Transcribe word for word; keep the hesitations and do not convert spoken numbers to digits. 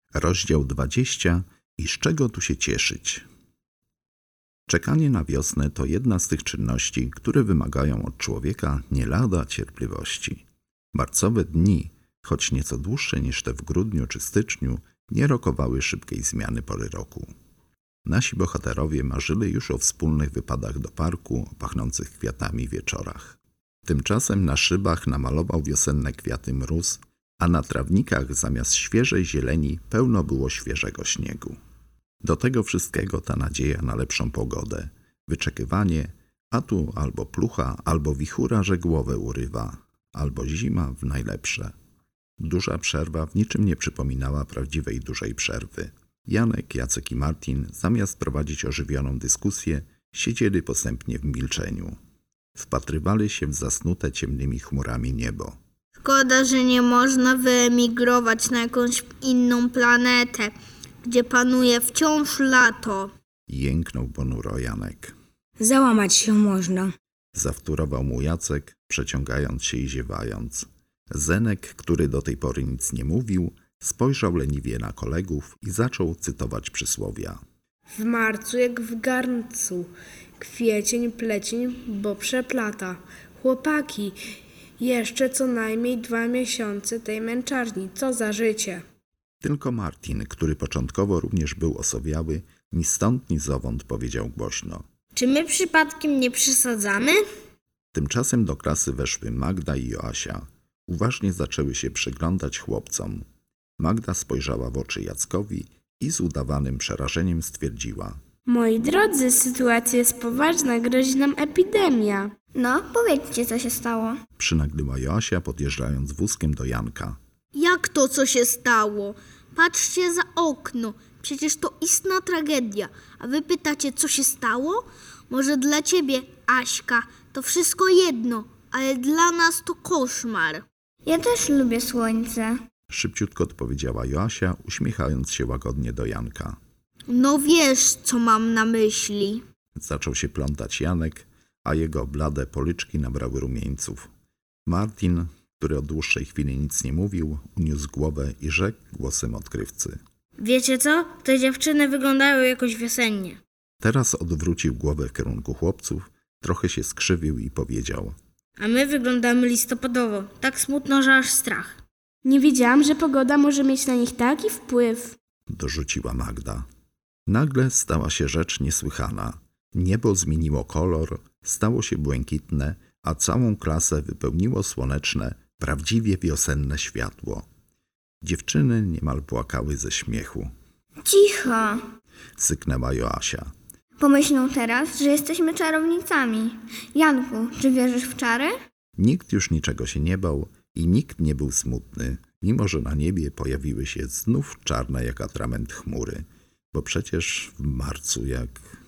Rozdział dwudziesty. I z czego tu się cieszyć? Czekanie na wiosnę to jedna z tych czynności, które wymagają od człowieka nie lada cierpliwości. Marcowe dni, choć nieco dłuższe niż te w grudniu czy styczniu, nie rokowały szybkiej zmiany pory roku. Nasi bohaterowie marzyli już o wspólnych wypadach do parku, o pachnących kwiatami wieczorach. Tymczasem na szybach namalował wiosenne kwiaty mróz, a na trawnikach zamiast świeżej zieleni pełno było świeżego śniegu. Do tego wszystkiego ta nadzieja na lepszą pogodę, wyczekywanie, a tu albo plucha, albo wichura, że głowę urywa, albo zima w najlepsze. Duża przerwa w niczym nie przypominała prawdziwej dużej przerwy. Janek, Jacek i Martin, zamiast prowadzić ożywioną dyskusję, siedzieli posępnie w milczeniu. Wpatrywali się w zasnute ciemnymi chmurami niebo. Szkoda, że nie można wyemigrować na jakąś inną planetę, gdzie panuje wciąż lato. Jęknął ponuro Janek. Załamać się można. Zawtórował mu Jacek, przeciągając się i ziewając. Zenek, który do tej pory nic nie mówił, spojrzał leniwie na kolegów i zaczął cytować przysłowia. W marcu jak w garncu, kwiecień, plecień, bo przeplata. Chłopaki, jeszcze co najmniej dwa miesiące tej męczarni, co za życie. Tylko Martin, który początkowo również był osowiały, ni stąd ni zowąd powiedział głośno. Czy my przypadkiem nie przesadzamy? Tymczasem do klasy weszły Magda i Joasia. Uważnie zaczęły się przyglądać chłopcom. Magda spojrzała w oczy Jackowi i z udawanym przerażeniem stwierdziła. Moi drodzy, sytuacja jest poważna, grozi nam epidemia. No, powiedzcie, co się stało. Przynagliła Joasia, podjeżdżając wózkiem do Janka. Jak to, co się stało? Patrzcie za okno. Przecież to istna tragedia. A wy pytacie, co się stało? Może dla ciebie, Aśka, to wszystko jedno, ale dla nas to koszmar. Ja też lubię słońce. Szybciutko odpowiedziała Joasia, uśmiechając się łagodnie do Janka. No wiesz, co mam na myśli. Zaczął się plątać Janek, a jego blade policzki nabrały rumieńców. Martin, który od dłuższej chwili nic nie mówił, uniósł głowę i rzekł głosem odkrywcy. Wiecie co? Te dziewczyny wyglądają jakoś wiosennie. Teraz odwrócił głowę w kierunku chłopców, trochę się skrzywił i powiedział. A my wyglądamy listopadowo. Tak smutno, że aż strach. Nie wiedziałam, że pogoda może mieć na nich taki wpływ. Dorzuciła Magda. Nagle stała się rzecz niesłychana. Niebo zmieniło kolor, stało się błękitne, a całą klasę wypełniło słoneczne, prawdziwie wiosenne światło. Dziewczyny niemal płakały ze śmiechu. Cicho. Syknęła Joasia. Pomyślą teraz, że jesteśmy czarownicami. Janku, czy wierzysz w czary? Nikt już niczego się nie bał i nikt nie był smutny, mimo że na niebie pojawiły się znów czarne jak atrament chmury, bo przecież w marcu jak...